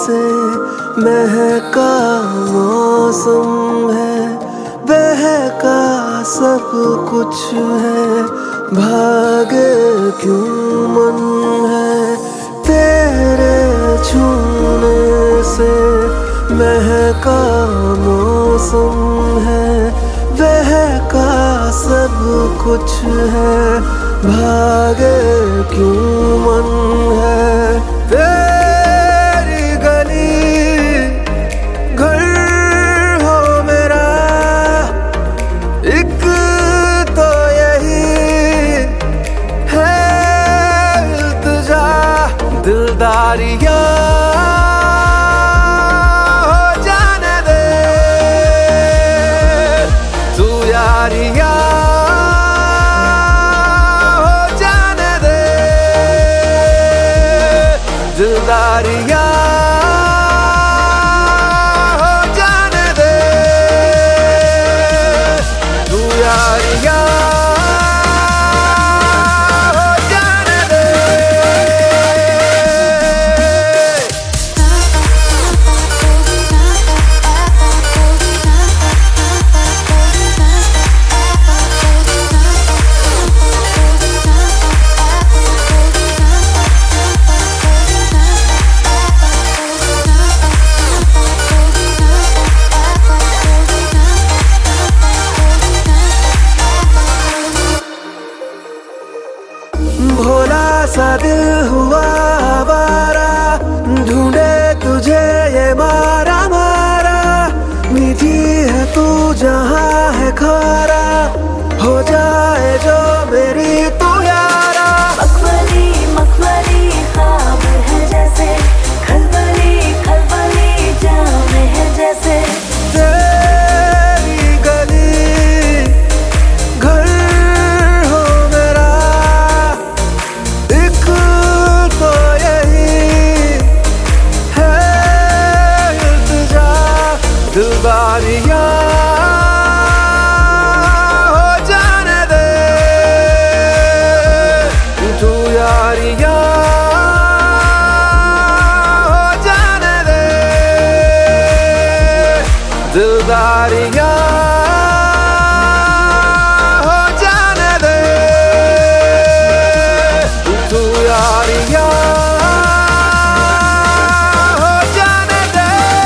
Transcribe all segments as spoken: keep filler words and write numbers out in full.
से महका मौसम है, बहका सब कुछ है, भागे क्यों मन है तेरे छूने से। महका मौसम है, बहका सब कुछ है, भागे क्यों मन है तेरी गली घर हो मेरा। एक तो यही है इल्तिजा, दिलदारियां हो जाने दे तू यारियां दिलदारियां हो जाने दे तू यारियां हो जाने दे। भोला सा दिल हुआ आवारा, ढूंढे तुझे ये मारा मारा। मीठी है तू जहाँ है खारा, हो जाए जो मेरी तू यारा। मखमली मखमली ख्वाब है जैसे, खलबली खलबली जाम है जैसे। तेरी गली घर हो मेरा, एक तो यही है इल्तिजा, दिलदारियां हो जाने दे तू यारियां हो जाने दे दिलदारियां हो जाने दे तू यारियां हो जाने दे।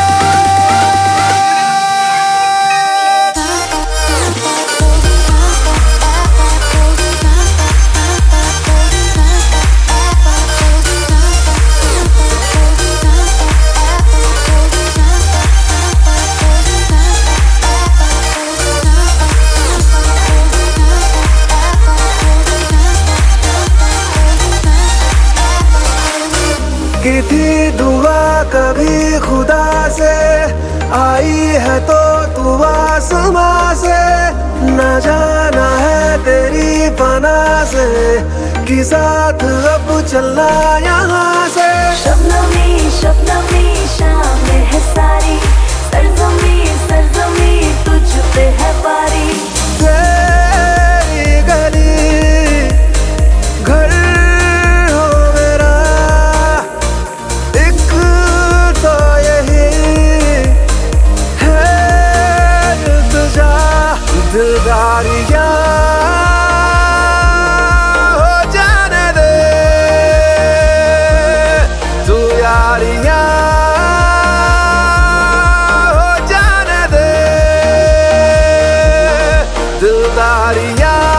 की थी दुआ कभी खुदा से, आई है तो तू आसमां से। न जाना है तेरी फना से, कि साथ अब चलना यहाँ से। शबनमी शबनमी शाम है सारी, सरजमी सरजमी तुझ पे है पारी। तेरी गली घर हो मेरा, एक तो यही है इल्तिजा, दिलदारियां हो जाने दे तू यारियां हो जाने दे दिलदारियां।